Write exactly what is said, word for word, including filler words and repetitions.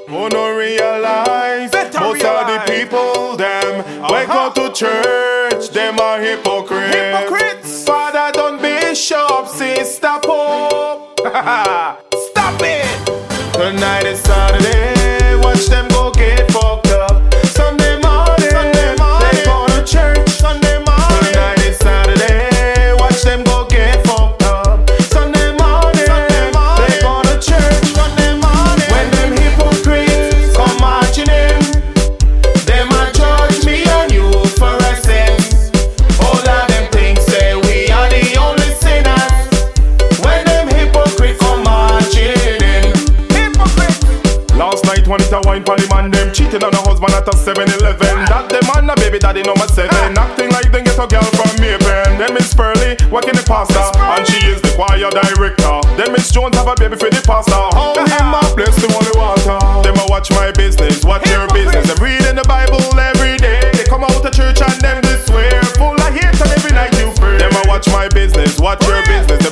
Who no realize Better most of the realize. people them when Uh-huh. go to church, them are hypocrites. Hypocrites. Father done bishop, sister pope. Stop it. Tonight is Saturday, watch them go get fucked up. Sunday morning, Sunday morning. they go to church. Sunday morning. Tonight is Saturday, watch them go get fucked up. Sunday morning, Sunday morning. they go to church. Sunday morning. When them hypocrites come marching in, them a judge me and you for a sense. All of them think say we are the only sinners. When them hypocrites come marching in. Hypocrite. Last night when it a wine pon the man, them cheating on a husband at a seven eleven. That them man a baby daddy number seven. Acting like they get a girl from Maypen. Them is Pearly, working the pastor, and she is the choir director. Them is Jones have a baby for the pastor. How him a bless the holy water. Them a watch my business, watch your business. Them reading the Bible every day. They come out to church and them they swear. Full of hate and every night you pray. Them a watch my business, watch your business. Them